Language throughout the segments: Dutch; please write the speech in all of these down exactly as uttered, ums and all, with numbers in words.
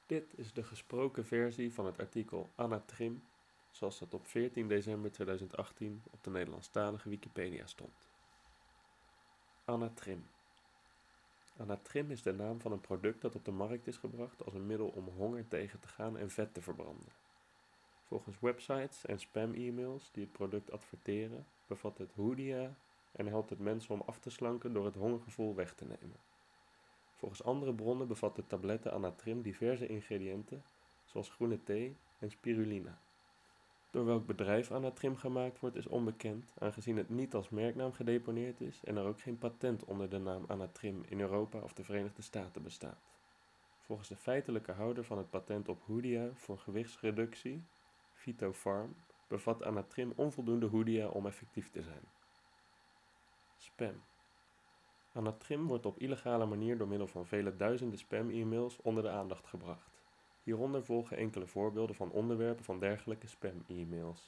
Dit is de gesproken versie van het artikel Anatrim, zoals dat op veertien december tweeduizend achttien op de Nederlandstalige Wikipedia stond. Anatrim. Anatrim is de naam van een product dat op de markt is gebracht als een middel om honger tegen te gaan en vet te verbranden. Volgens websites en spam-e-mails die het product adverteren, bevat het Hoodia en helpt het mensen om af te slanken door het hongergevoel weg te nemen. Volgens andere bronnen bevat de tabletten Anatrim diverse ingrediënten, zoals groene thee en spirulina. Door welk bedrijf Anatrim gemaakt wordt is onbekend, aangezien het niet als merknaam gedeponeerd is en er ook geen patent onder de naam Anatrim in Europa of de Verenigde Staten bestaat. Volgens de feitelijke houder van het patent op Hoodia voor gewichtsreductie, Phytopharm, bevat Anatrim onvoldoende Hoodia om effectief te zijn. Spam. Anatrim wordt op illegale manier door middel van vele duizenden spam-e-mails onder de aandacht gebracht. Hieronder volgen enkele voorbeelden van onderwerpen van dergelijke spam-e-mails.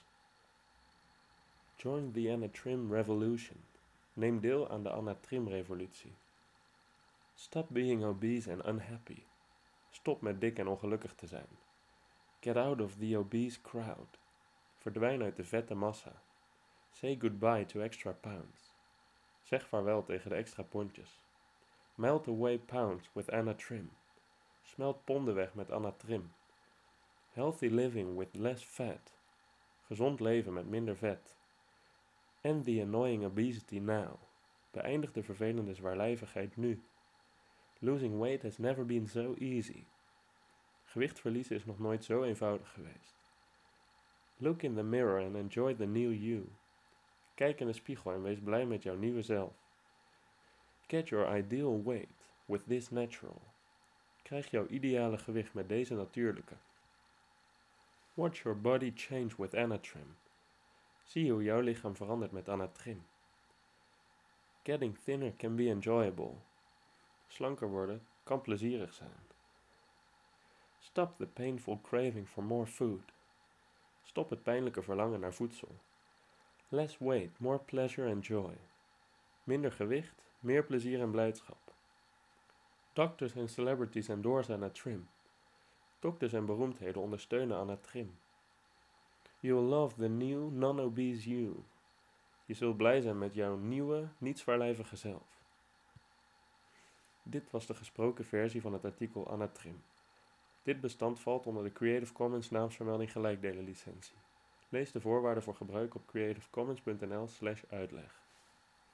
Join the Anatrim Revolution. Neem deel aan de Anatrim-revolutie. Stop being obese and unhappy. Stop met dik en ongelukkig te zijn. Get out of the obese crowd. Verdwijn uit de vette massa. Say goodbye to extra pounds. Zeg vaarwel tegen de extra pondjes. Melt away pounds with Anatrim. Smelt ponden weg met Anatrim. Healthy living with less fat. Gezond leven met minder vet. End the annoying obesity now. Beëindig de vervelende zwaarlijvigheid nu. Losing weight has never been so easy. Gewicht verliezen is nog nooit zo eenvoudig geweest. Look in the mirror and enjoy the new you. Kijk in de spiegel en wees blij met jouw nieuwe zelf. Get your ideal weight with this natural. Krijg jouw ideale gewicht met deze natuurlijke. Watch your body change with Anatrim. Zie hoe jouw lichaam verandert met Anatrim. Getting thinner can be enjoyable. Slanker worden kan plezierig zijn. Stop the painful craving for more food. Stop het pijnlijke verlangen naar voedsel. Less weight, more pleasure and joy. Minder gewicht, meer plezier en blijdschap. Doctors en celebrities endorse Anatrim. Dokters en beroemdheden ondersteunen Anatrim. You will love the new, non-obese you. Je zult blij zijn met jouw nieuwe, niet zwaarlijvige zelf. Dit was de gesproken versie van het artikel Anatrim. Dit bestand valt onder de Creative Commons naamsvermelding gelijkdelen licentie. Lees de voorwaarden voor gebruik op creativecommons punt n l slash uitleg.